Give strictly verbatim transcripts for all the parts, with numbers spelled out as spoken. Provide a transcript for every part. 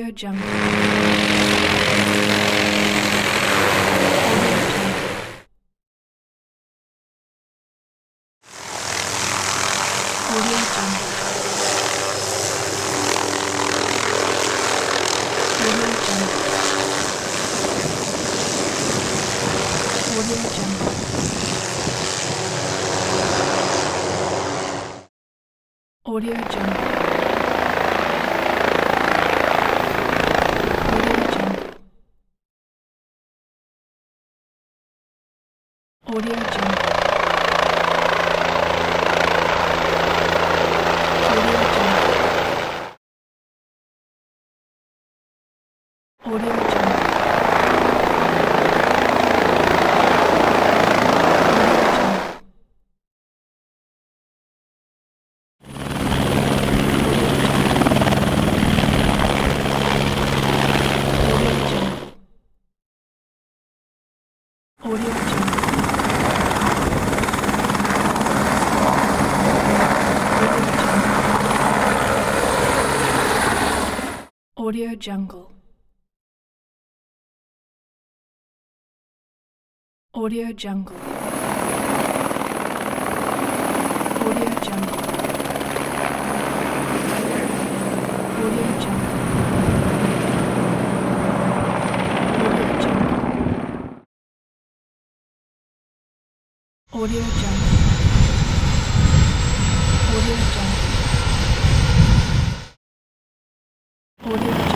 Audio Jungle. Audio Jungle. Audio Jungle. Audio Jungle. Audio Jungle. Audio Jungle. Audio Jungle. Audio Jungle. Audio Jungle. Audio Jungle. Audio Jungle. Audio Jungle. Audio Jungle. Audio Jungle. Audio Jungle.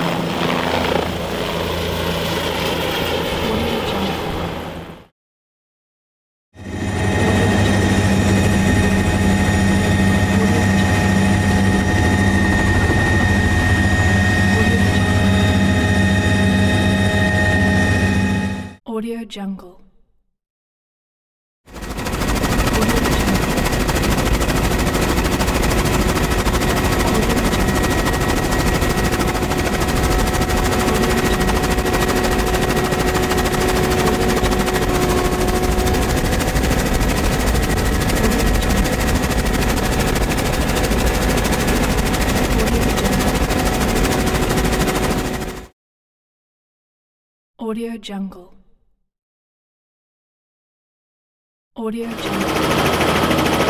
Audio Jungle. Audio Jungle. Audio Jungle.